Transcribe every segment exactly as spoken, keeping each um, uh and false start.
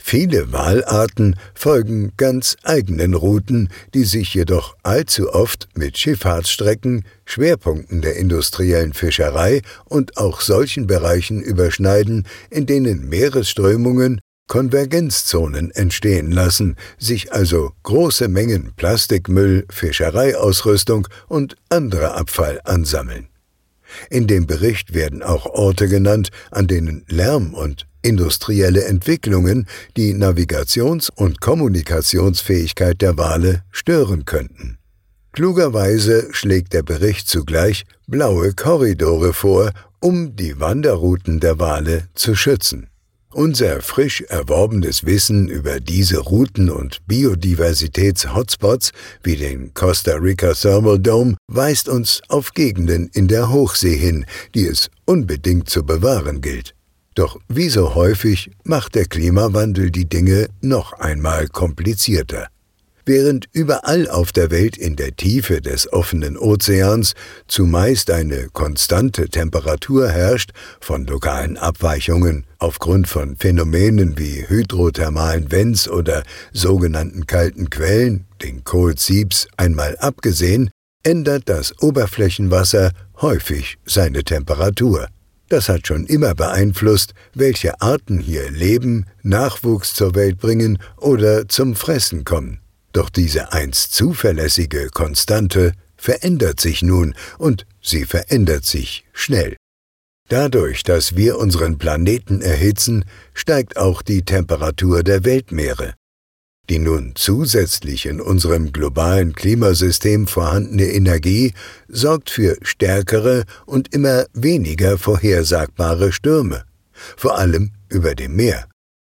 Viele Walarten folgen ganz eigenen Routen, die sich jedoch allzu oft mit Schifffahrtsstrecken, Schwerpunkten der industriellen Fischerei und auch solchen Bereichen überschneiden, in denen Meeresströmungen Konvergenzzonen entstehen lassen, sich also große Mengen Plastikmüll, Fischereiausrüstung und anderer Abfall ansammeln. In dem Bericht werden auch Orte genannt, an denen Lärm und industrielle Entwicklungen die Navigations- und Kommunikationsfähigkeit der Wale stören könnten. Klugerweise schlägt der Bericht zugleich blaue Korridore vor, um die Wanderrouten der Wale zu schützen. Unser frisch erworbenes Wissen über diese Routen und Biodiversitäts-Hotspots wie den Costa Rica Thermal Dome weist uns auf Gegenden in der Hochsee hin, die es unbedingt zu bewahren gilt. Doch wie so häufig macht der Klimawandel die Dinge noch einmal komplizierter. Während überall auf der Welt in der Tiefe des offenen Ozeans zumeist eine konstante Temperatur herrscht, von lokalen Abweichungen aufgrund von Phänomenen wie hydrothermalen Vents oder sogenannten kalten Quellen, den Cold Seeps, einmal abgesehen, ändert das Oberflächenwasser häufig seine Temperatur. Das hat schon immer beeinflusst, welche Arten hier leben, Nachwuchs zur Welt bringen oder zum Fressen kommen. Doch diese einst zuverlässige Konstante verändert sich nun, und sie verändert sich schnell. Dadurch, dass wir unseren Planeten erhitzen, steigt auch die Temperatur der Weltmeere. Die nun zusätzlich in unserem globalen Klimasystem vorhandene Energie sorgt für stärkere und immer weniger vorhersagbare Stürme, vor allem über dem Meer.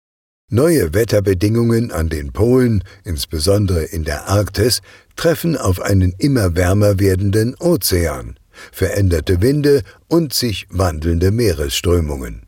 Neue Wetterbedingungen an den Polen, insbesondere in der Arktis, treffen auf einen immer wärmer werdenden Ozean, veränderte Winde und sich wandelnde Meeresströmungen.